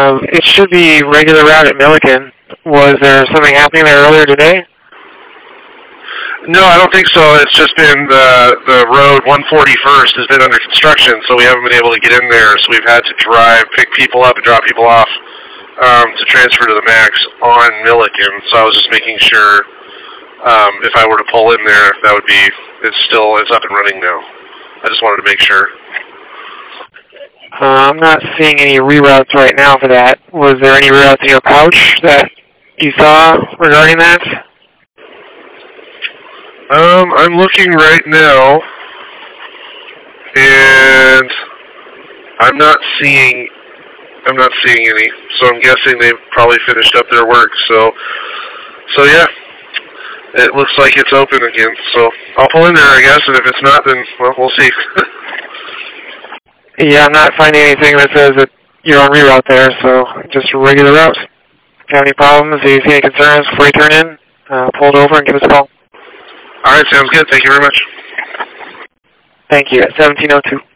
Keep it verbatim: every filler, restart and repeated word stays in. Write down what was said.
Um, it should be regular route at Milliken. Was there something happening there earlier today? No, I don't think so. It's just been the the road one forty-first has been under construction, so we haven't been able to get in there. So we've had to drive, pick people up, and drop people off um, to transfer to the max on Milliken. So I was just making sure um, if I were to pull in there, that would be it's still it's up and running now. I just wanted to make sure. Uh, I'm not seeing any reroutes right now for that. Was there any reroutes in your pouch that you saw regarding that? Um, I'm looking right now, and I'm not seeing, I'm not seeing any. So I'm guessing they've probably finished up their work. So, so yeah, it looks like it's open again. So I'll pull in there, I guess, and if it's not, then well, we'll see. Yeah, I'm not finding anything that says that you're on reroute there. So just a regular route. If you have any problems, if you see any concerns before you turn in, uh, pull it over and give us a call. All right, sounds good. Thank you very much. Thank you. At seventeen oh two.